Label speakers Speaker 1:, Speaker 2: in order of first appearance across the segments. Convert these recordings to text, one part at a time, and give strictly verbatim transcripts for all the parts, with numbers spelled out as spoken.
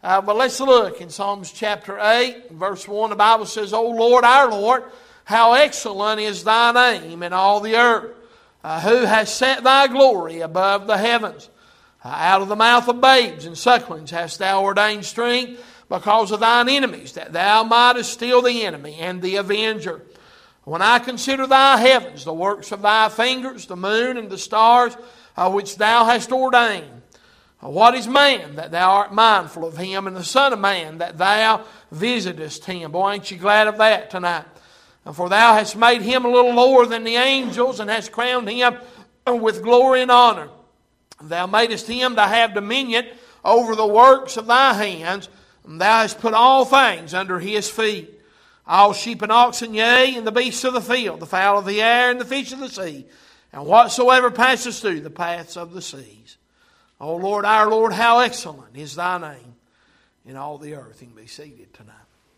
Speaker 1: Uh, but let's look in Psalms chapter eight, verse one. The Bible says, O Lord, our Lord, how excellent is thy name in all the earth. Uh, who has set thy glory above the heavens? Uh, out of the mouth of babes and sucklings hast thou ordained strength because of thine enemies, that thou mightest still the enemy and the avenger. When I consider thy heavens, the works of thy fingers, the moon and the stars, uh, which thou hast ordained. Uh, what is man that thou art mindful of him, and the son of man that thou visitest him? Boy, ain't you glad of that tonight? Uh, for thou hast made him a little lower than the angels, and hast crowned him with glory and honor. Thou madest him to have dominion over the works of thy hands, and thou hast put all things under his feet. All sheep and oxen, yea, and the beasts of the field, the fowl of the air, and the fish of the sea, and whatsoever passes through the paths of the seas. O Lord, our Lord, how excellent is thy name in all the earth. You can be seated tonight.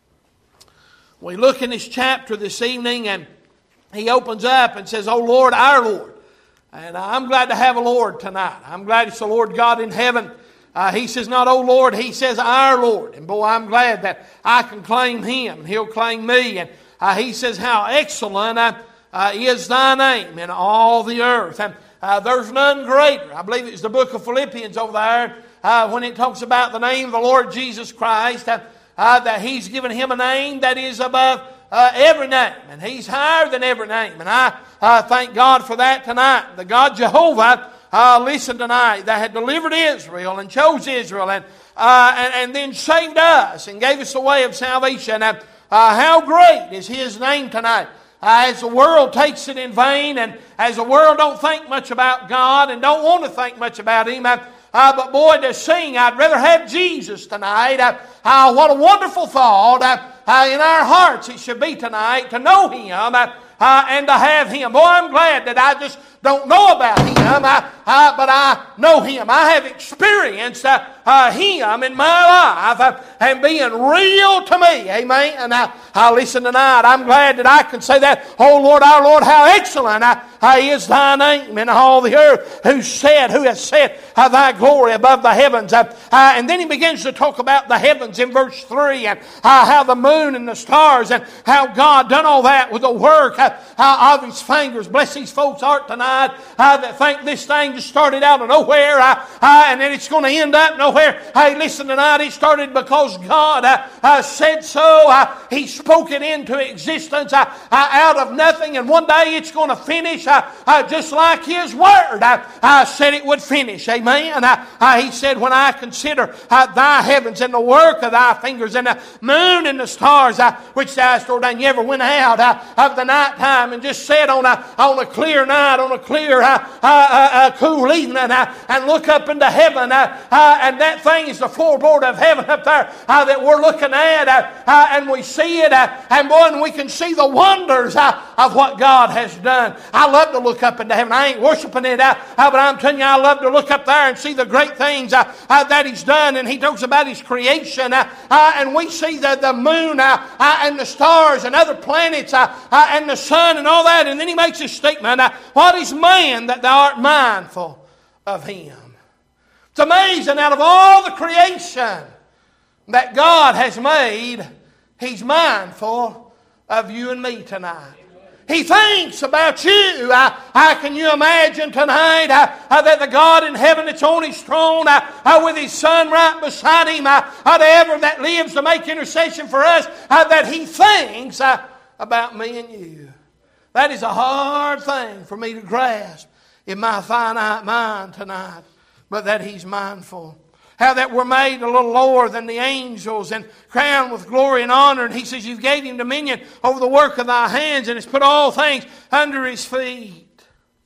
Speaker 1: We look in this chapter this evening, and he opens up and says, O Lord, our Lord. And I'm glad to have a Lord tonight. I'm glad it's the Lord God in heaven. Uh, he says not, O Lord, he says our Lord. And boy, I'm glad that I can claim him and he'll claim me. And uh, he says, how excellent uh, uh, is thy name in all the earth. And uh, there's none greater. I believe it's the book of Philippians over there uh, when it talks about the name of the Lord Jesus Christ. Uh, uh, that he's given him a name that is above uh, every name. And he's higher than every name. And I uh, thank God for that tonight. The God Jehovah, uh, listen tonight, that had delivered Israel and chose Israel and, uh, and, and then saved us and gave us the way of salvation. Uh, uh, how great is his name tonight. Uh, as the world takes it in vain, and as the world don't think much about God and don't want to think much about him, uh, Uh, but boy, to sing, I'd rather have Jesus tonight. Uh, uh, what a wonderful thought uh, uh, in our hearts it should be tonight to know Him uh, uh, and to have Him. Boy, I'm glad that I just don't know about Him, uh, uh, but I know Him. I have experienced uh, uh, Him in my life uh, and being real to me. Amen. And I, I listen tonight. I'm glad that I can say that. Oh Lord, our Lord, how excellent uh, uh, is Thy name in all the earth. Who said, who has set uh, Thy glory above the heavens? Uh, uh, and then he begins to talk about the heavens in verse three, and uh, how the moon and the stars, and how God done all that with the work uh, uh, of His fingers. Bless these folks' heart tonight uh, that think this thing just started out of nowhere uh, uh, and then it's going to end up nowhere. Hey, listen tonight, it started because God uh, uh, said so. Uh, he spoke it into existence uh, uh, out of nothing, and one day it's going to finish uh, uh, just like His Word uh, uh, said it would finish. Amen. Uh, uh, he said, when I consider uh, Thy heavens and the work of Thy fingers, and the moon and the stars uh, which Thou hast ordained. You ever went out uh, of the night time and just sat on a, on a clear night, on a clear uh, uh, uh, uh, cool evening uh, and look up into heaven uh, uh, and that thing is the floorboard of heaven up there uh, that we're looking at uh, uh, and we see it uh, and boy, and we can see the wonders uh, of what God has done. I love to look up into heaven. I ain't worshiping it uh, uh, but I'm telling you, I love to look up there and see the great things uh, uh, that He's done. And He talks about His creation uh, uh, and we see the, the moon uh, uh, and the stars and other planets uh, uh, and the sun and all that, and then He makes this statement, uh, what is man that Thou art mindful of him? It's amazing, out of all the creation that God has made, He's mindful of you and me tonight. He thinks about you. Uh, uh, can you imagine tonight uh, uh, that the God in heaven that's on His throne uh, uh, with His Son right beside Him, uh, uh, ever that lives to make intercession for us, uh, that He thinks uh, about me and you? That is a hard thing for me to grasp in my finite mind tonight, but that He's mindful. How that we're made a little lower than the angels and crowned with glory and honor. And He says, you've gave Him dominion over the work of Thy hands, and has put all things under His feet.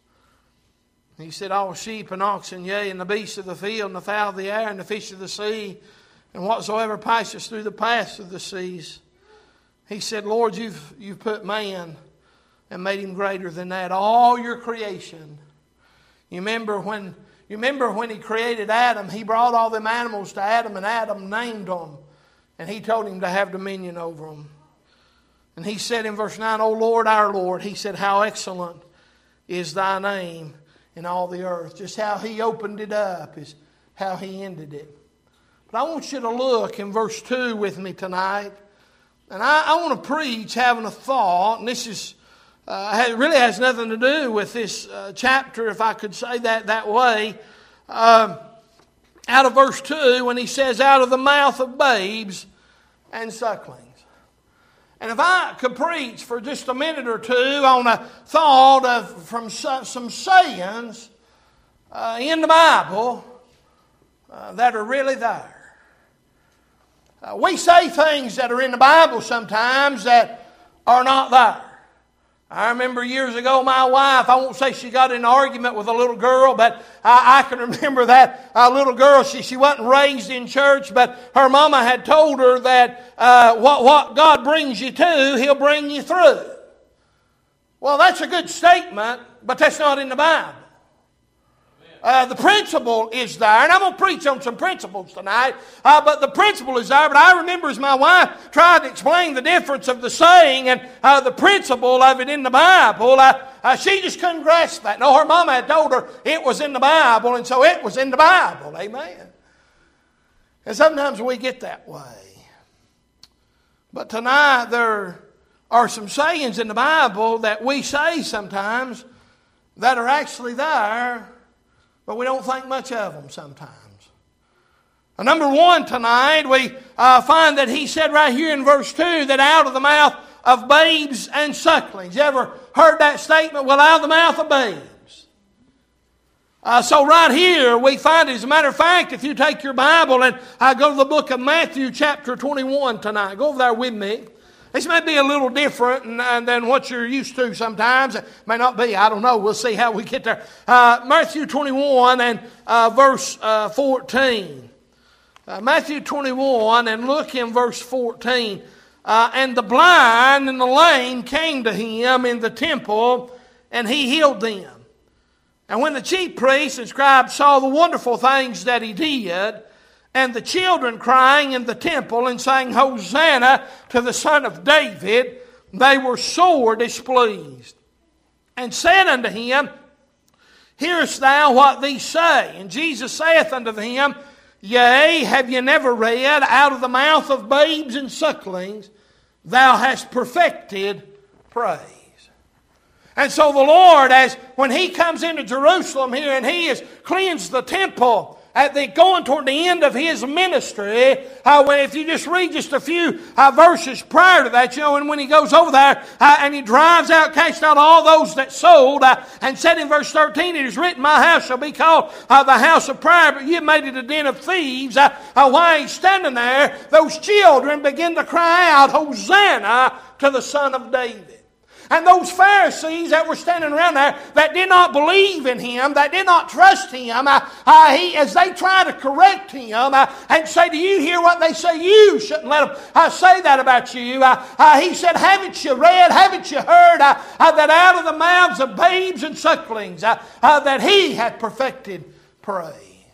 Speaker 1: And He said, all sheep and oxen, yea, and the beasts of the field, and the fowl of the air, and the fish of the sea, and whatsoever passes through the paths of the seas. He said, Lord, you've, you've put man and made him greater than that. All your creation. You remember when you remember when He created Adam, He brought all them animals to Adam, and Adam named them. And He told him to have dominion over them. And He said in verse nine, O Lord, our Lord, He said, how excellent is Thy name in all the earth. Just how He opened it up is how He ended it. But I want you to look in verse two with me tonight. And I, I want to preach having a thought, and this is uh, it really has nothing to do with this uh, chapter, if I could say that that way. Uh, out of verse two, when he says, out of the mouth of babes and sucklings. And if I could preach for just a minute or two on a thought of from some sayings uh, in the Bible uh, that are really there. Uh, we say things that are in the Bible sometimes that are not there. I remember years ago, my wife, I won't say she got in an argument with a little girl, but I, I can remember that uh, little girl, she, she wasn't raised in church, but her mama had told her that uh, what, what God brings you to, He'll bring you through. Well, that's a good statement, but that's not in the Bible. Uh, the principle is there, and I'm going to preach on some principles tonight, uh, but the principle is there. But I remember as my wife tried to explain the difference of the saying and uh, the principle of it in the Bible, uh, uh, she just couldn't grasp that. No, her mama had told her it was in the Bible, and so it was in the Bible. Amen. And sometimes we get that way. But tonight there are some sayings in the Bible that we say sometimes that are actually there, but we don't think much of them sometimes. Uh, number one tonight, we uh, find that he said right here in verse two that out of the mouth of babes and sucklings. You ever heard that statement? Well, out of the mouth of babes. Uh, so right here we find, as a matter of fact, if you take your Bible and uh, go to the book of Matthew chapter twenty-one tonight. Go over there with me. This may be a little different than what you're used to sometimes. It may not be. I don't know. We'll see how we get there. Uh, Matthew twenty-one and uh, verse uh, fourteen. Uh, Matthew twenty-one and look in verse fourteen. Uh, and the blind and the lame came to him in the temple, and he healed them. And when the chief priests and scribes saw the wonderful things that he did, and the children crying in the temple and saying, Hosanna to the Son of David, they were sore displeased. And said unto him, Hearest thou what these say? And Jesus saith unto them, Yea, have ye never read, out of the mouth of babes and sucklings, thou hast perfected praise. And so the Lord, as when He comes into Jerusalem here and He has cleansed the temple, at the going toward the end of His ministry, uh, when if you just read just a few uh, verses prior to that, you know, and when He goes over there uh, and He drives out, cast out all those that sold, uh, and said in verse thirteen, It is written, My house shall be called uh, the house of prayer, but you made it a den of thieves. Uh, uh, while He's standing there, those children begin to cry out, Hosanna to the Son of David. And those Pharisees that were standing around there that did not believe in Him, that did not trust Him, uh, uh, he, as they try to correct Him uh, and say, do you hear what they say? You shouldn't let them uh, say that about you. Uh, uh, he said, haven't you read, haven't you heard uh, uh, that out of the mouths of babes and sucklings uh, uh, that He hath perfected praise.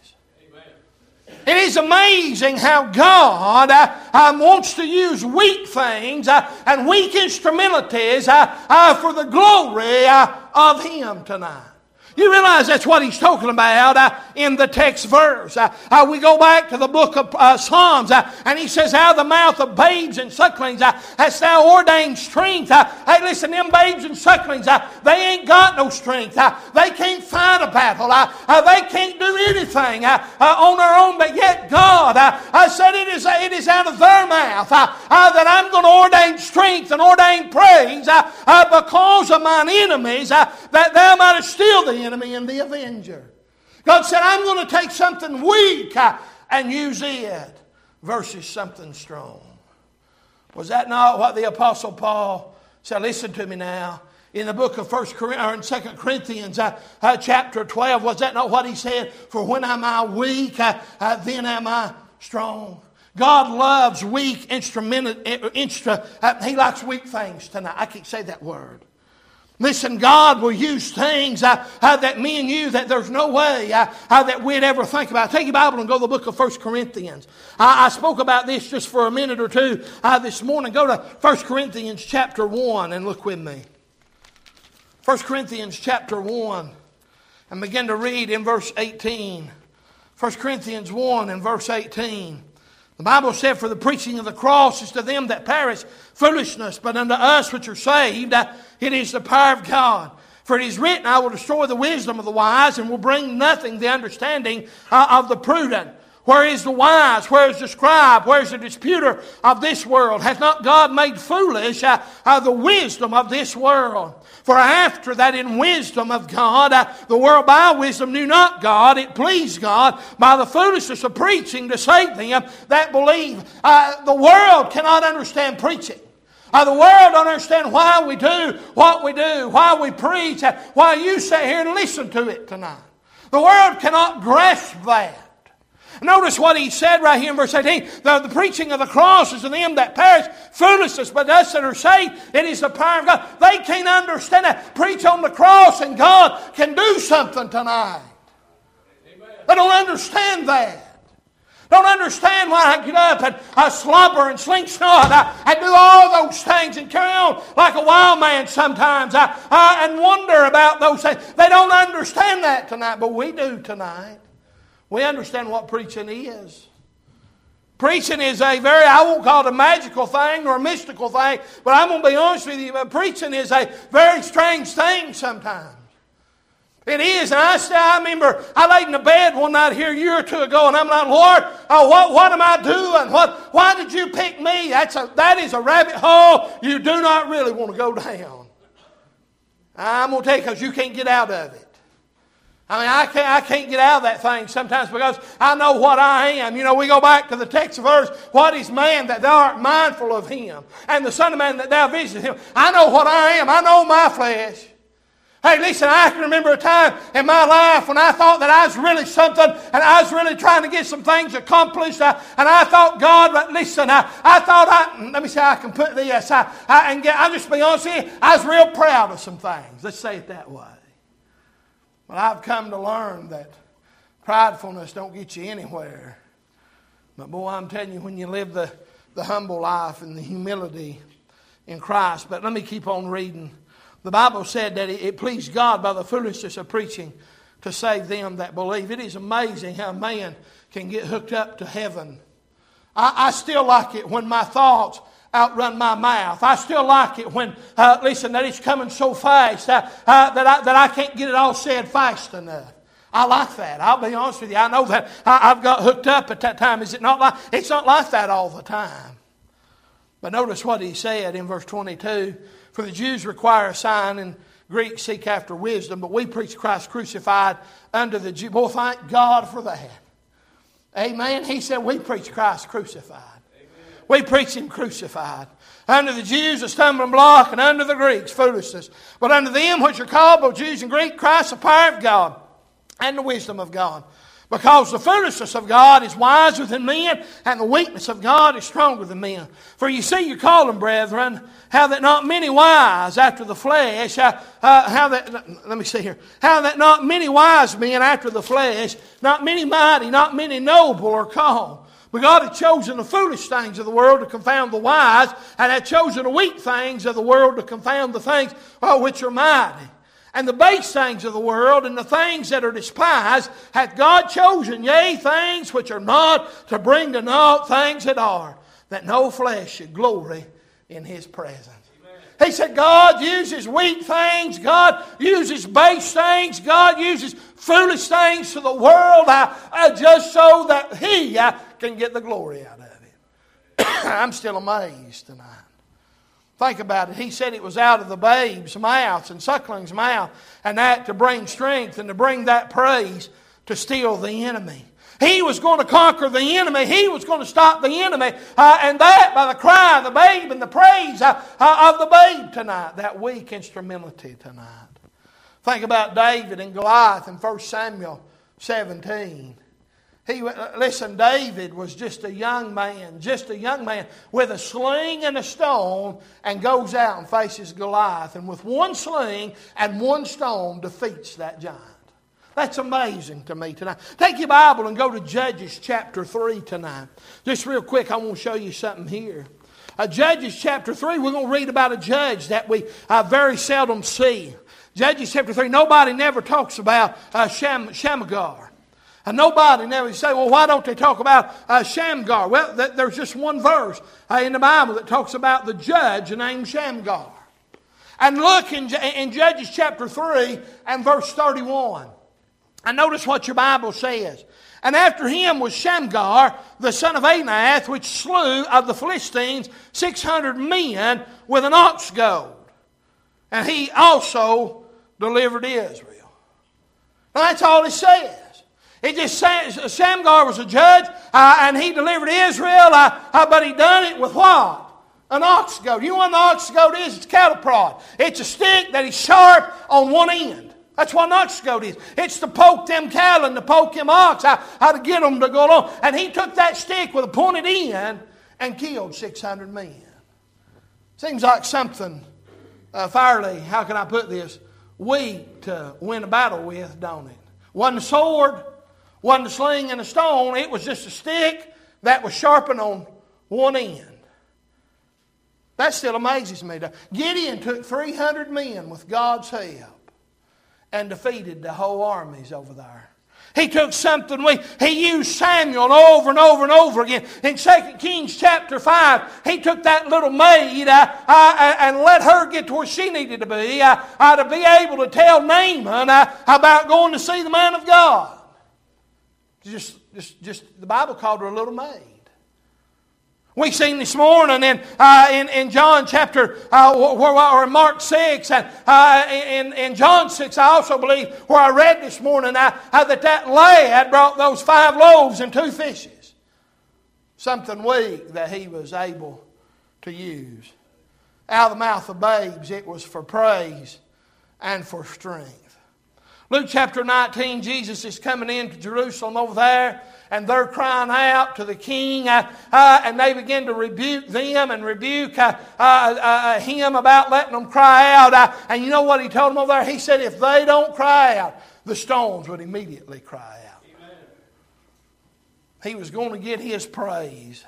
Speaker 1: It is amazing how God uh, um, wants to use weak things uh, and weak instrumentalities uh, uh, for the glory uh, of Him tonight. You realize that's what he's talking about uh, in the text verse. Uh, uh, we go back to the book of uh, Psalms, uh, and he says, out of the mouth of babes and sucklings uh, hast thou ordained strength. Uh, hey, listen, them babes and sucklings, uh, they ain't got no strength. Uh, they can't fight a battle. Uh, uh, they can't do anything uh, uh, on their own, but yet God uh, uh, said it is, uh, it is out of their mouth uh, uh, that I'm going to ordain strength and ordain praise uh, uh, because of mine enemies, uh, that thou mightest steal the enemy and the avenger. God said, I'm going to take something weak uh, and use it versus something strong. Was that not what the Apostle Paul said? Listen to me now. In the book of First Corinthians, or in Second Corinthians, uh, uh, chapter twelve, was that not what he said? For when am I weak, uh, uh, then am I strong. God loves weak instrument. Instru, uh, he likes weak things tonight. I can't say that word. Listen, God will use things uh, uh, that me and you, that there's no way uh, uh, that we'd ever think about. Take your Bible and go to the book of First Corinthians. I, I spoke about this just for a minute or two uh, this morning. Go to First Corinthians chapter one and look with me. First Corinthians chapter one and begin to read in verse eighteen. First Corinthians one and verse eighteen. The Bible said, for the preaching of the cross is to them that perish foolishness, but unto us which are saved, it is the power of God. For it is written, I will destroy the wisdom of the wise, and will bring nothing the understanding uh, of the prudent. Where is the wise? Where is the scribe? Where is the disputer of this world? Hath not God made foolish uh, uh, the wisdom of this world? For after that in wisdom of God, uh, the world by wisdom knew not God, it pleased God by the foolishness of preaching to save them that believe. Uh, the world cannot understand preaching. Uh, the world don't understand why we do what we do, why we preach, uh, why you sit here and listen to it tonight. The world cannot grasp that. Notice what he said right here in verse eighteen. The, the preaching of the cross is to them that perish foolishness, but us that are saved, it is the power of God. They can't understand that. Preach on the cross and God can do something tonight. Amen. They don't understand that. Don't understand why I get up and I slumber and slingshot. I, I do all those things and carry on like a wild man sometimes. I, I, and wonder about those things. They don't understand that tonight, but we do tonight. We understand what preaching is. Preaching is a very, I won't call it a magical thing or a mystical thing, but I'm going to be honest with you, but preaching is a very strange thing sometimes. It is, and I still, I remember I laid in the bed one night here a year or two ago, and I'm like, Lord, oh, what, what am I doing? What, why did you pick me? That's a, that is a rabbit hole you do not really want to go down. I'm going to tell you, because you can't get out of it. I mean, I can't, I can't get out of that thing sometimes because I know what I am. You know, we go back to the text verse, what is man that thou art mindful of him, and the Son of Man that thou visitest him. I know what I am. I know my flesh. Hey, listen, I can remember a time in my life when I thought that I was really something and I was really trying to get some things accomplished. Uh, and I thought, God, but listen, I, I thought I, let me see how I can put this. I, I, and get, I'll just be honest with you, I was real proud of some things. Let's say it that way. But I've come to learn that pridefulness don't get you anywhere. But boy, I'm telling you, when you live the, the humble life and the humility in Christ. But let me keep on reading. The Bible said that it pleased God by the foolishness of preaching to save them that believe. It is amazing how man can get hooked up to heaven. I, I still like it when my thoughts outrun my mouth. I still like it when, uh, listen, that it's coming so fast uh, uh, that, I, that I can't get it all said fast enough. I like that. I'll be honest with you. I know that I, I've got hooked up at that time. Is it not like, it's not like that all the time. But notice what he said in verse twenty-two. For the Jews require a sign, and Greeks seek after wisdom, but we preach Christ crucified unto the Jews. Boy, thank God for that. Amen. He said we preach Christ crucified. We preach Him crucified. Unto the Jews a stumbling block, and unto the Greeks foolishness. But unto them which are called, both Jews and Greeks, Christ the power of God and the wisdom of God. Because the foolishness of God is wiser than men, and the weakness of God is stronger than men. For you see your calling, brethren, how that not many wise after the flesh, uh, uh, how that, let me see here, how that not many wise men after the flesh, not many mighty, not many noble are called. But God had chosen the foolish things of the world to confound the wise, and had chosen the weak things of the world to confound the things oh, which are mighty. And the base things of the world and the things that are despised hath God chosen, yea, things which are not, to bring to naught things that are, that no flesh should glory in His presence. Amen. He said God uses weak things, God uses base things, God uses foolish things to the world uh, uh, just so that He uh, can get the glory out of it. I'm still amazed tonight. Think about it. He said it was out of the babes' mouths and sucklings' mouth, and that to bring strength and to bring that praise to steal the enemy. He was going to conquer the enemy. He was going to stop the enemy. Uh, and that by the cry of the babe and the praise uh, uh, of the babe tonight. That weak instrumentality tonight. Think about David and Goliath in First Samuel seventeen. He, listen, David was just a young man, just a young man with a sling and a stone, and goes out and faces Goliath. And with one sling and one stone defeats that giant. That's amazing to me tonight. Take your Bible and go to Judges chapter three tonight. Just real quick, I want to show you something here. Uh, Judges chapter three, we're going to read about a judge that we uh, very seldom see. Judges chapter three, nobody never talks about uh, Sham, Shamgar. And nobody, now you say, well, why don't they talk about uh, Shamgar? Well, th- there's just one verse uh, in the Bible that talks about the judge named Shamgar. And look in, in Judges chapter three and verse thirty-one. And notice what your Bible says. And after him was Shamgar, the son of Anath, which slew of the Philistines six hundred men with an ox goad. And he also delivered Israel. Now that's all it says. It just says Shamgar was a judge, uh, and he delivered Israel, uh, uh, but he done it with what? An ox goad. You know what an ox goad is? It's a cattle prod. It's a stick that is sharp on one end. That's what an ox goad is. It's to poke them cattle and to poke them ox, how, how to get them to go along. And he took that stick with a pointed end and killed six hundred men. Seems like something uh, fairly, how can I put this, weak to win a battle with, don't it? Wasn't a sword. Wasn't a sling and a stone. It was just a stick that was sharpened on one end. That still amazes me. Gideon took three hundred men with God's help and defeated the whole armies over there. He took something we, he used Samuel over and over and over again. In Second Kings chapter five, he took that little maid uh, uh, and let her get to where she needed to be, uh, uh, to be able to tell Naaman uh, about going to see the man of God. Just, just, just the Bible called her a little maid. We seen this morning in uh, in, in John chapter uh, or in Mark six and uh, in in John six, I also believe where I read this morning uh, uh, that that lad brought those five loaves and two fishes, something weak that he was able to use. Out of the mouth of babes, it was for praise and for strength. Luke chapter nineteen, Jesus is coming into Jerusalem over there, and they're crying out to the king, uh, uh, and they begin to rebuke them and rebuke uh, uh, uh, him about letting them cry out. Uh, and you know what he told them over there? He said if they don't cry out, the stones would immediately cry out. Amen. He was going to get his praise.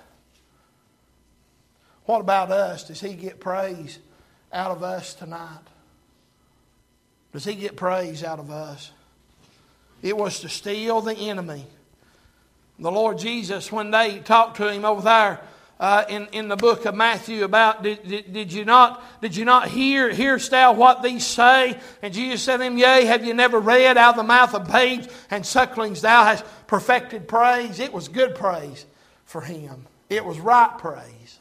Speaker 1: What about us? Does he get praise out of us tonight? Does he get praise out of us? It was to steal the enemy. The Lord Jesus, when they talked to him over there uh, in, in the book of Matthew about, did, did, did you not did you not hear, hearest thou what these say? And Jesus said to him, yea, have you never read, out of the mouth of babes and sucklings thou hast perfected praise? It was good praise for him. It was right praise.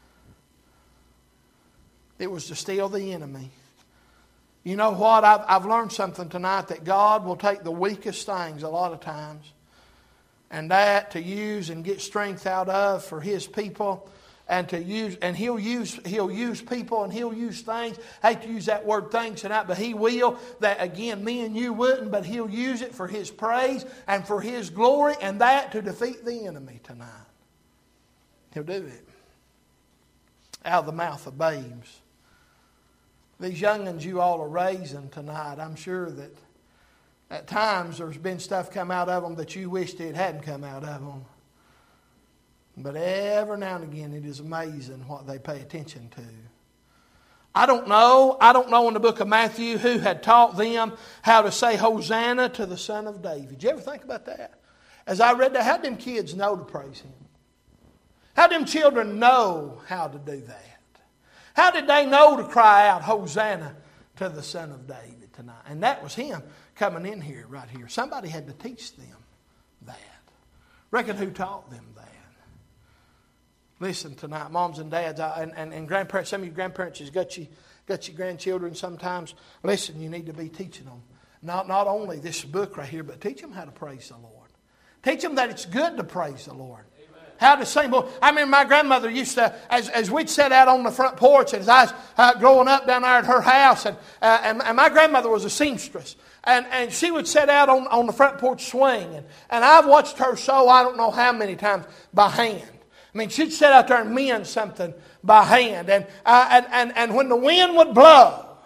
Speaker 1: It was to steal the enemy. You know what? I've, I've learned something tonight, that God will take the weakest things a lot of times, and that to use and get strength out of for His people, and to use, and He'll use He'll use people and He'll use things. I hate to use that word things tonight, but He will. That again, me and you wouldn't, but He'll use it for His praise and for His glory, and that to defeat the enemy tonight. He'll do it out of the mouth of babes. These young'uns you all are raising tonight, I'm sure that at times there's been stuff come out of them that you wished it hadn't come out of them. But every now and again it is amazing what they pay attention to. I don't know, I don't know in the book of Matthew who had taught them how to say Hosanna to the Son of David. Did you ever think about that? As I read that, how did them kids know to praise Him? How did them children know how to do that? How did they know to cry out, Hosanna to the Son of David tonight? And that was him coming in here, right here. Somebody had to teach them that. Reckon who taught them that? Listen tonight, moms and dads, and, and, and grandparents, some of you grandparents has got you, got your grandchildren sometimes. Listen, you need to be teaching them. Not, not only this book right here, but teach them how to praise the Lord. Teach them that it's good to praise the Lord. How to sing. Well, I mean, my grandmother used to, as, as we'd sit out on the front porch, as I was uh, growing up down there at her house, and, uh, and, and my grandmother was a seamstress, and, and she would sit out on, on the front porch swing, and, and I've watched her sew I don't know how many times by hand. I mean, she'd sit out there and mend something by hand, and, uh, and, and, and when the wind would blow,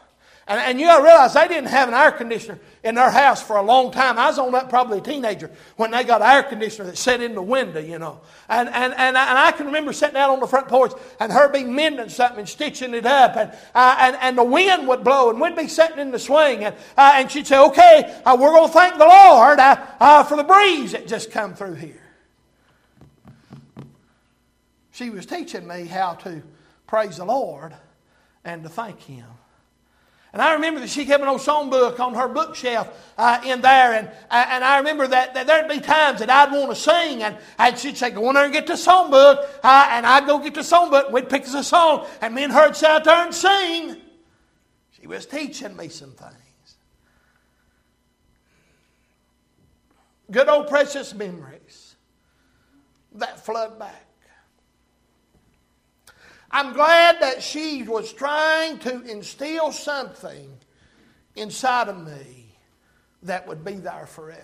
Speaker 1: And, and you got to realize they didn't have an air conditioner in their house for a long time. I was on that probably a teenager when they got an air conditioner that sat in the window, you know. And and and I, and I can remember sitting out on the front porch and her be mending something and stitching it up. And uh, and, and the wind would blow and we'd be sitting in the swing. And, uh, and she'd say, okay, uh, we're going to thank the Lord uh, uh, for the breeze that just come through here. She was teaching me how to praise the Lord and to thank Him. And I remember that she kept an old songbook on her bookshelf uh, in there. And, and I remember that, that there'd be times that I'd want to sing. And, and she'd say, go in there and get the songbook. Uh, and I'd go get the songbook. And we'd pick us a song. And me and her would sit out there and sing. She was teaching me some things. Good old precious memories that flood back. I'm glad that she was trying to instill something inside of me that would be there forever.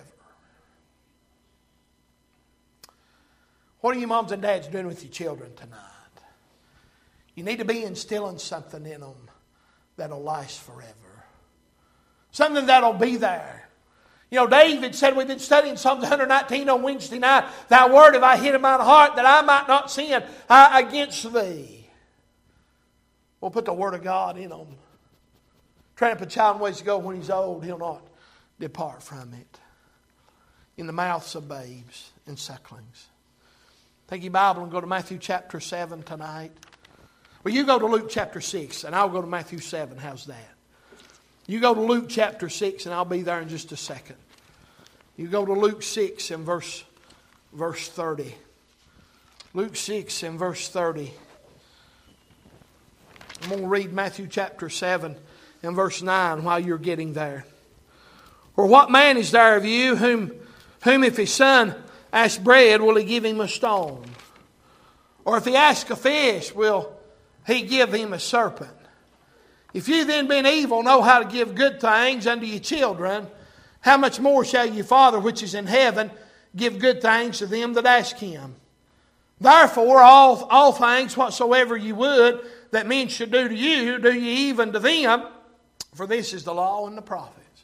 Speaker 1: What are you moms and dads doing with your children tonight? You need to be instilling something in them that'll last forever. Something that'll be there. You know, David said, we've been studying Psalms one nineteen on Wednesday night. Thy word have I hid in mine heart that I might not sin uh, against thee. We'll put the Word of God in them. Train up a child in ways to go. When he's old, he'll not depart from it. In the mouths of babes and sucklings. Take your Bible and go to Matthew chapter seven tonight. Well, you go to Luke chapter six, and I'll go to Matthew seven. How's that? You go to Luke chapter six, and I'll be there in just a second. You go to Luke six and verse, verse thirty. Luke six and verse thirty. I'm going to read Matthew chapter seven and verse nine while you're getting there. Or what man is there of you whom, whom if his son asks bread, will he give him a stone? Or if he asks a fish, will he give him a serpent? If you then being evil know how to give good things unto your children, how much more shall your Father which is in heaven give good things to them that ask Him? Therefore, all, all things whatsoever you would that men should do to you, do ye even to them, for this is the law and the prophets.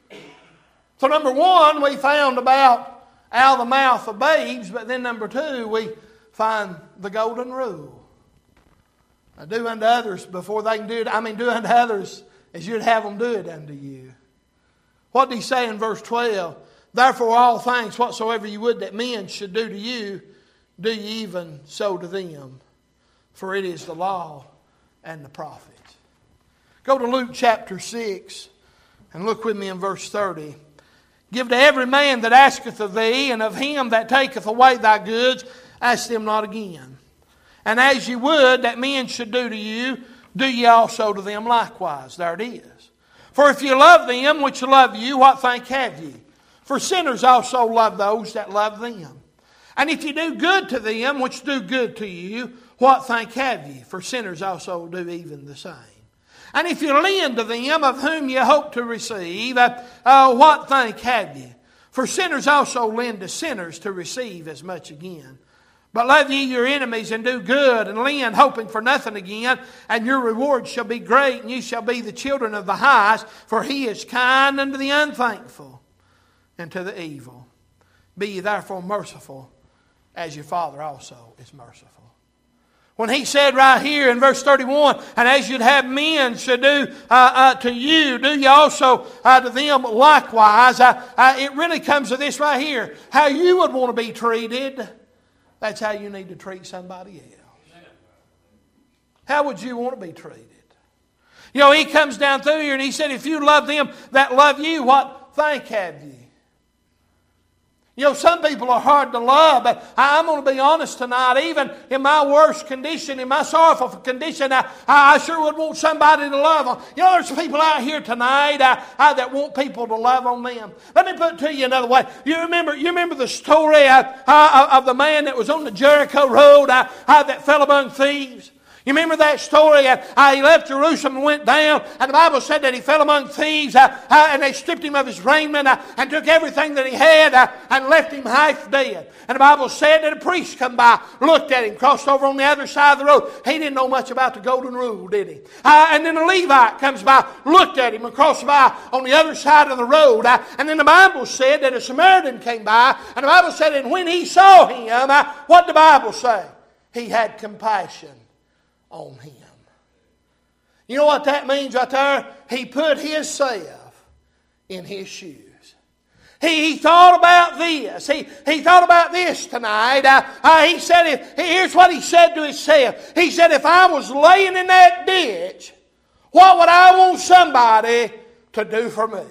Speaker 1: So number one, we found about out of the mouth of babes, but then number two, we find the golden rule. Now, do unto others before they can do it. I mean, do unto others as you'd have them do it unto you. What did he say in verse twelve? Therefore, all things whatsoever you would that men should do to you, do ye even so to them, for it is the law and the prophets. Go to Luke chapter six and look with me in verse thirty. Give to every man that asketh of thee, and of him that taketh away thy goods, ask them not again. And as ye would that men should do to you, do ye also to them likewise. There it is. For if you love them which love you, what thank have ye? For sinners also love those that love them. And if you do good to them which do good to you, what thank have ye? For sinners also do even the same. And if you lend to them of whom you hope to receive, uh, uh, what thank have ye? For sinners also lend to sinners to receive as much again. But love ye your enemies and do good and lend, hoping for nothing again, and your reward shall be great, and ye shall be the children of the highest, for He is kind unto the unthankful and to the evil. Be ye therefore merciful, as your Father also is merciful. When he said right here in verse thirty-one, and as you'd have men should do uh, uh, to you, do you also uh, to them likewise. Uh, uh, it really comes to this right here. How you would want to be treated, that's how you need to treat somebody else. How would you want to be treated? You know, he comes down through here and he said, if you love them that love you, what thank have you? You know, some people are hard to love, but I'm going to be honest tonight. Even in my worst condition, in my sorrowful condition, I, I sure would want somebody to love them. You know, there's people out here tonight uh, uh, that want people to love on them. Let me put it to you another way. You remember, you remember the story uh, uh, of the man that was on the Jericho road uh, uh, that fell among thieves? You remember that story? Uh, uh, he left Jerusalem and went down, and the Bible said that he fell among thieves, uh, uh, and they stripped him of his raiment uh, and took everything that he had uh, and left him half dead. And the Bible said that a priest come by, looked at him, crossed over on the other side of the road. He didn't know much about the golden rule, did he? Uh, and then a Levite comes by, looked at him, and crossed by on the other side of the road. Uh, and then the Bible said that a Samaritan came by, and the Bible said that when he saw him, uh, what did the Bible say? He had compassion on him. You know what that means right there? He put himself in his shoes. He, he thought about this. He, he thought about this tonight. Uh, uh, he said, if, here's what he said to himself. He said, if I was laying in that ditch, what would I want somebody to do for me?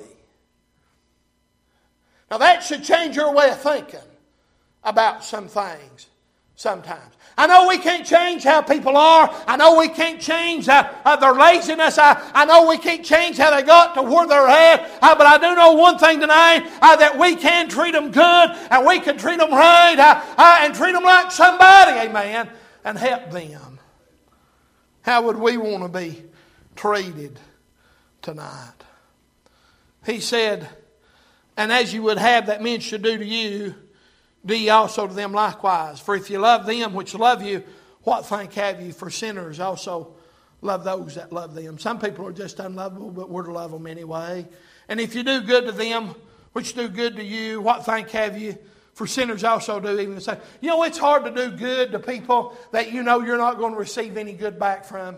Speaker 1: Now that should change your way of thinking about some things sometimes. I know we can't change how people are. I know we can't change uh, uh, their laziness. I, I know we can't change how they got to where they're at. Uh, but I do know one thing tonight, uh, that we can treat them good, and we can treat them right, uh, uh, and treat them like somebody, amen, and help them. How would we want to be treated tonight? He said, and as you would have that men should do to you, do ye also to them likewise. For if you love them which love you, what thank have you? For sinners also love those that love them. Some people are just unlovable, but we're to love them anyway. And if you do good to them which do good to you, what thank have you? For sinners also do even the same. You know, it's hard to do good to people that you know you're not going to receive any good back from.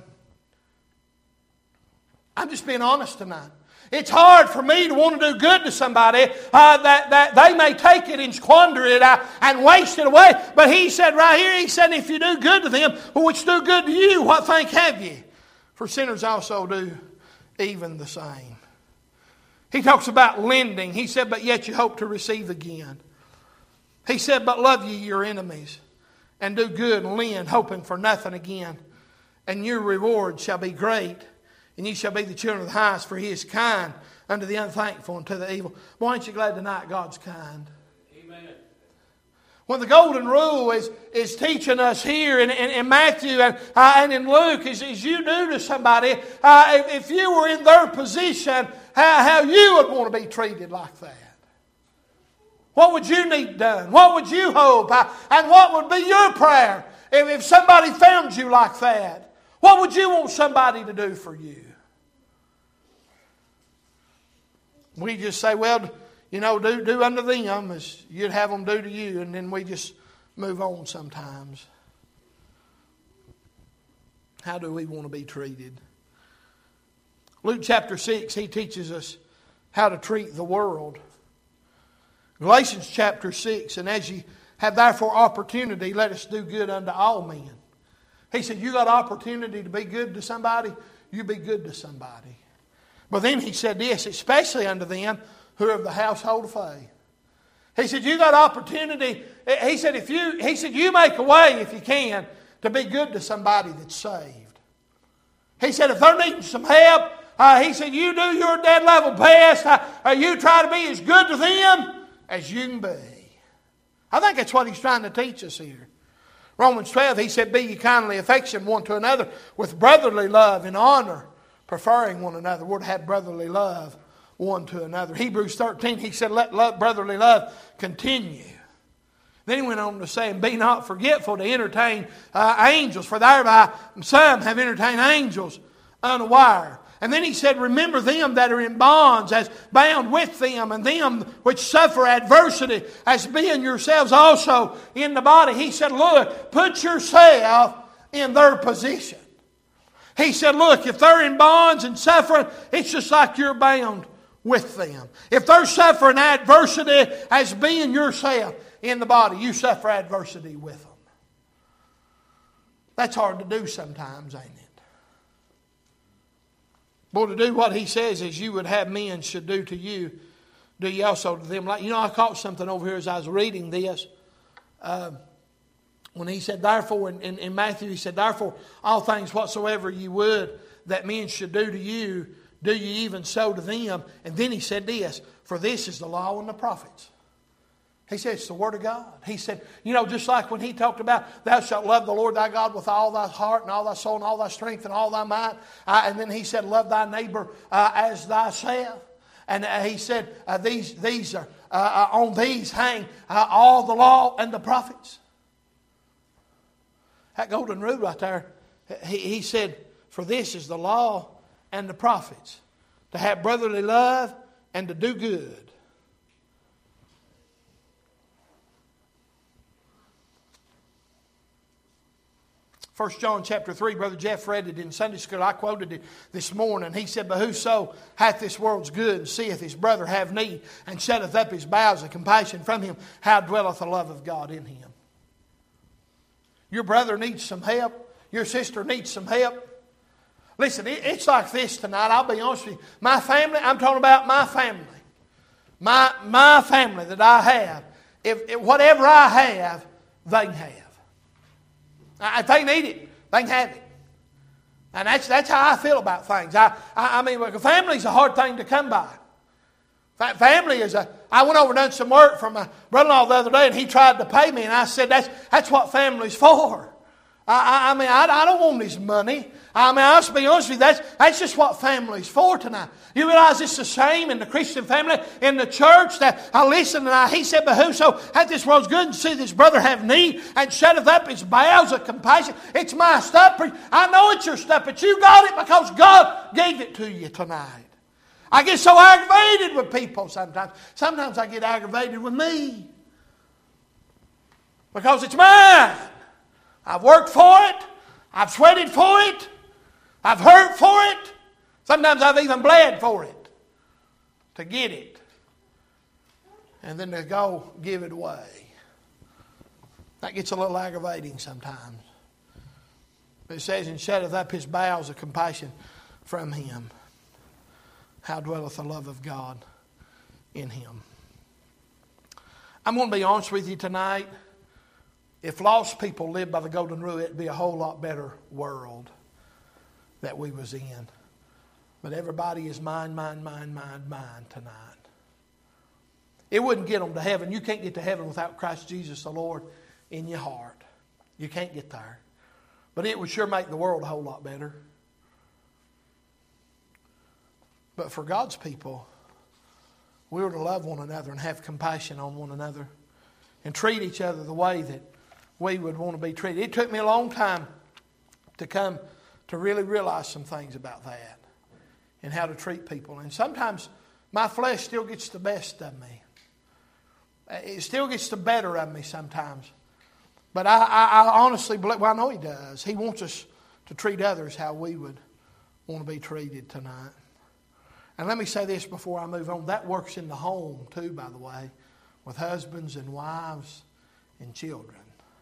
Speaker 1: I'm just being honest tonight. It's hard for me to want to do good to somebody uh, that, that they may take it and squander it uh, and waste it away. But he said right here, he said, if you do good to them, which do good to you, what thank have you? For sinners also do even the same. He talks about lending. He said, but yet you hope to receive again. He said, but love ye your enemies, and do good and lend, hoping for nothing again. And your reward shall be great. And ye shall be the children of the highest, for he is kind unto the unthankful and to the evil. Boy, aren't you glad tonight God's kind? Amen. When the golden rule is, is teaching us here in, in, in Matthew and, uh, and in Luke, is, is you do to somebody, uh, if, if you were in their position, how, how you would want to be treated like that. What would you need done? What would you hope? Uh, and what would be your prayer if, if somebody found you like that? What would you want somebody to do for you? We just say, well, you know, do, do unto them as you'd have them do to you, and then we just move on sometimes. How do we want to be treated? Luke chapter six, he teaches us how to treat the world. Galatians chapter six, and as you have therefore opportunity, let us do good unto all men. He said, you got opportunity to be good to somebody, you be good to somebody. But then he said this, especially unto them who are of the household of faith. He said, you got opportunity. He said, if you, he said, you make a way, if you can, to be good to somebody that's saved. He said, if they're needing some help, uh, he said, you do your dead level best. Uh, uh, you try to be as good to them as you can be. I think that's what he's trying to teach us here. Romans twelve, he said, be ye kindly affectioned one to another with brotherly love and honor, preferring one another. We're to have brotherly love one to another. Hebrews thirteen, he said, let love, brotherly love continue. Then he went on to say, and be not forgetful to entertain uh, angels, for thereby some have entertained angels unaware. And then he said, remember them that are in bonds as bound with them, and them which suffer adversity as being yourselves also in the body. He said, look, put yourself in their position. He said, look, if they're in bonds and suffering, it's just like you're bound with them. If they're suffering adversity as being yourself in the body, you suffer adversity with them. That's hard to do sometimes, ain't it? Boy, to do what he says is you would have men should do to you, do ye also to them. Like, you know, I caught something over here as I was reading this. Uh, when he said, therefore, in, in, in Matthew, he said, therefore, all things whatsoever ye would that men should do to you, do ye even so to them. And then he said this, for this is the law and the prophets. He said, it's the Word of God. He said, you know, just like when He talked about, thou shalt love the Lord thy God with all thy heart and all thy soul and all thy strength and all thy might. Uh, and then He said, love thy neighbor uh, as thyself. And uh, He said, uh, these, these are, uh, on these hang uh, all the law and the prophets. That golden rule right there, he, he said, for this is the law and the prophets, to have brotherly love and to do good. First John chapter three, Brother Jeff read it in Sunday school. I quoted it this morning. He said, but whoso hath this world's good and seeth his brother have need and shutteth up his bowels of compassion from him, how dwelleth the love of God in him? Your brother needs some help. Your sister needs some help. Listen, it's like this tonight. I'll be honest with you. My family, I'm talking about my family. My, my family that I have. If, if whatever I have, they can have. If they need it, they can have it. And that's, that's how I feel about things. I, I, I mean, family's a hard thing to come by. Family is a... I went over and done some work for my brother-in-law the other day, and he tried to pay me, and I said, that's, that's what family's for. I, I, I mean, I, I don't want his money. I mean, I'll just be honest with you, that's, that's just what family's for tonight. You realize it's the same in the Christian family, in the church, that I listen and I, he said, but whoso hath this world's good and see his brother have need and shutteth up his bowels of compassion. It's my stuff. I know it's your stuff, but you got it because God gave it to you tonight. I get so aggravated with people sometimes. Sometimes I get aggravated with me. Because it's mine. I've worked for it. I've sweated for it. I've hurt for it. Sometimes I've even bled for it. To get it. And then to go give it away. That gets a little aggravating sometimes. But it says, and shutteth up his bowels of compassion from him. How dwelleth the love of God in him. I'm going to be honest with you tonight. If lost people lived by the golden rule, it'd be a whole lot better world that we was in. But everybody is mine, mine, mine, mine, mine tonight. It wouldn't get them to heaven. You can't get to heaven without Christ Jesus the Lord in your heart. You can't get there. But it would sure make the world a whole lot better. But for God's people, we were to love one another and have compassion on one another and treat each other the way that we would want to be treated. It took me a long time to come to really realize some things about that and how to treat people. And sometimes my flesh still gets the best of me. It still gets the better of me sometimes. But I, I, I honestly believe, well, I know He does. He wants us to treat others how we would want to be treated tonight. And let me say this before I move on. That works in the home too, by the way, with husbands and wives and children.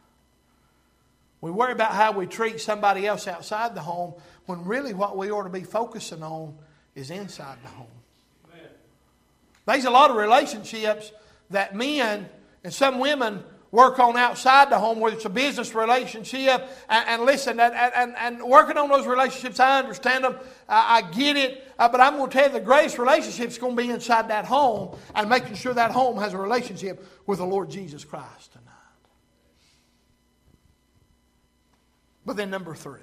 Speaker 1: We worry about how we treat somebody else outside the home when really what we ought to be focusing on is inside the home. Amen. There's a lot of relationships that men and some women work on outside the home, whether it's a business relationship. And, and listen, and, and, and working on those relationships, I understand them. I, I get it. Uh, but I'm going to tell you the greatest relationship is going to be inside that home and making sure that home has a relationship with the Lord Jesus Christ tonight. But then number three.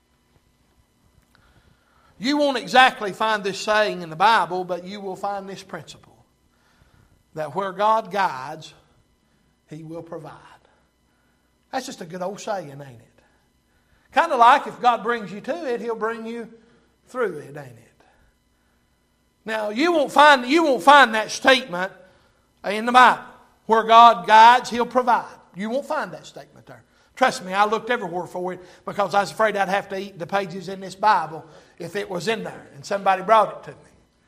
Speaker 1: You won't exactly find this saying in the Bible, but you will find this principle. That where God guides, He will provide. That's just a good old saying, ain't it? Kind of like if God brings you to it, He'll bring you through it, ain't it? Now, you won't find, you won't find that statement in the Bible. Where God guides, He'll provide. You won't find that statement there. Trust me, I looked everywhere for it because I was afraid I'd have to eat the pages in this Bible if it was in there and somebody brought it to me.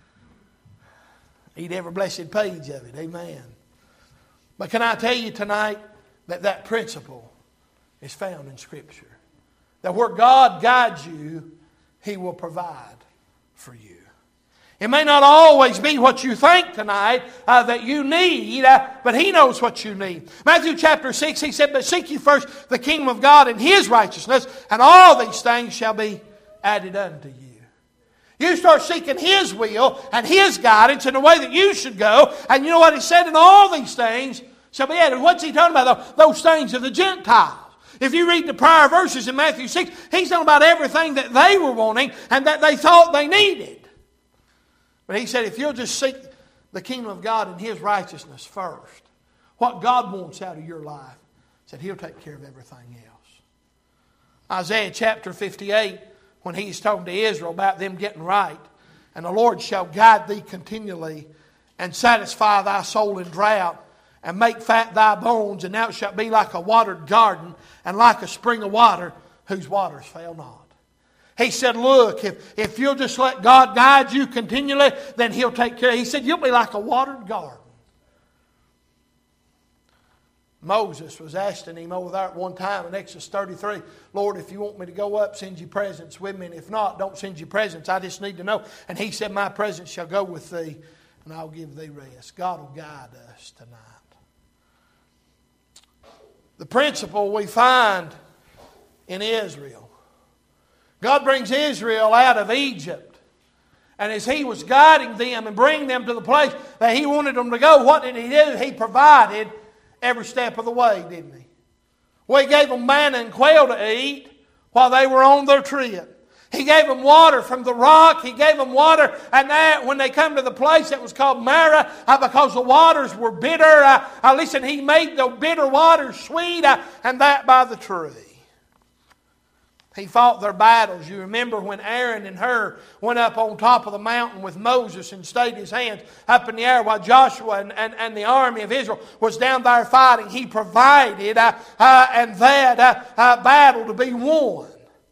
Speaker 1: Eat every blessed page of it. Amen. But can I tell you tonight that that principle is found in Scripture? That where God guides you, He will provide for you. It may not always be what you think tonight uh, that you need, uh, but He knows what you need. Matthew chapter six, He said, but seek ye first the kingdom of God and His righteousness, and all these things shall be added unto you. You start seeking His will and His guidance in the way that you should go, and you know what He said, and all these things shall be added. What's he talking about? Those things of the Gentiles. If you read the prior verses in Matthew six, he's talking about everything that they were wanting and that they thought they needed. But he said, if you'll just seek the kingdom of God and His righteousness first, what God wants out of your life, he said He'll take care of everything else. Isaiah chapter fifty-eight, when he's talking to Israel about them getting right, and the Lord shall guide thee continually and satisfy thy soul in drought, and make fat thy bones, and thou shalt be like a watered garden, and like a spring of water, whose waters fail not. He said, look, if, if you'll just let God guide you continually, then He'll take care of you. He said, you'll be like a watered garden. Moses was asking Him over there at one time in Exodus thirty-three, Lord, if you want me to go up, send your presence with me, and if not, don't send your presence. I just need to know. And He said, my presence shall go with thee, and I'll give thee rest. God will guide us tonight. The principle we find in Israel. God brings Israel out of Egypt. And as He was guiding them and bringing them to the place that He wanted them to go, what did He do? He provided every step of the way, didn't He? Well, He gave them manna and quail to eat while they were on their trip. He gave them water from the rock. He gave them water. And that, when they come to the place that was called Marah, uh, because the waters were bitter, uh, uh, listen, He made the bitter waters sweet, uh, and that by the tree. He fought their battles. You remember when Aaron and Hur went up on top of the mountain with Moses and stayed his hands up in the air while Joshua and, and, and the army of Israel was down there fighting. He provided uh, uh, and that uh, uh, battle to be won.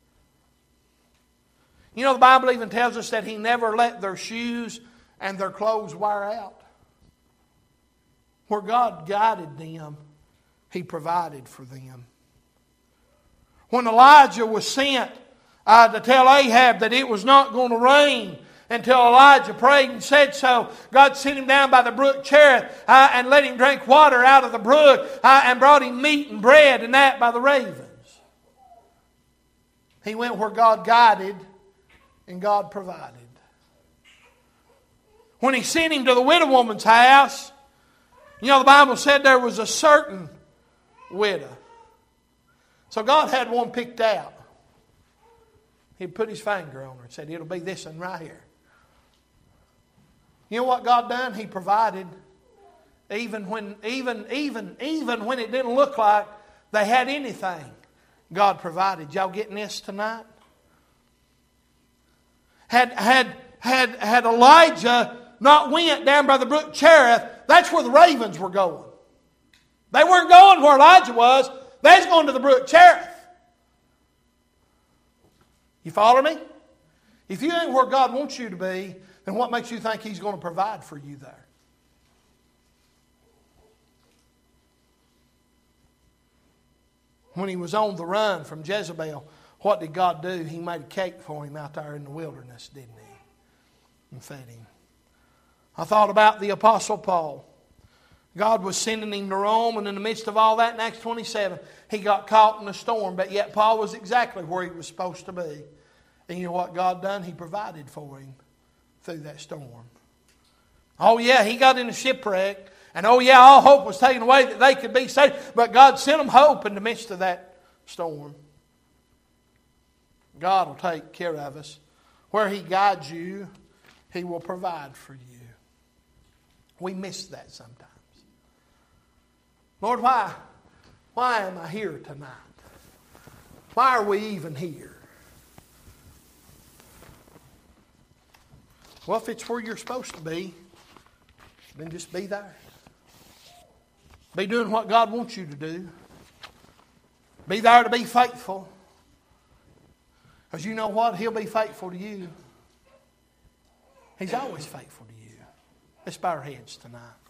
Speaker 1: You know, the Bible even tells us that He never let their shoes and their clothes wear out. Where God guided them, He provided for them. When Elijah was sent uh, to tell Ahab that it was not going to rain until Elijah prayed and said so, God sent him down by the brook Cherith uh, and let him drink water out of the brook uh, and brought him meat and bread and that by the ravens. He went where God guided and God provided. When He sent him to the widow woman's house, you know, the Bible said there was a certain widow. So God had one picked out. He put His finger on her and said, it'll be this one right here. You know what God done? He provided even when, even, even, even when it didn't look like they had anything. God provided. Y'all getting this tonight? Had, had, had, had Elijah not went down by the brook Cherith, that's where the ravens were going. They weren't going where Elijah was. They was going to the brook Cherith. You follow me? If you ain't where God wants you to be, then what makes you think He's going to provide for you there? When he was on the run from Jezebel, what did God do? He made a cake for him out there in the wilderness, didn't He? And fed him. I thought about the Apostle Paul. God was sending him to Rome, and in the midst of all that, in Acts twenty-seven, he got caught in a storm. But yet Paul was exactly where he was supposed to be. And you know what God done? He provided for him through that storm. Oh yeah, he got in a shipwreck. And oh yeah, all hope was taken away that they could be saved. But God sent them hope in the midst of that storm. God will take care of us. Where He guides you, He will provide for you. We miss that sometimes. Lord, why, why am I here tonight? Why are we even here? Well, if it's where you're supposed to be, then just be there. Be doing what God wants you to do. Be there to be faithful. Because you know what? He'll be faithful to you. He's always faithful to you. Let's bow our heads tonight.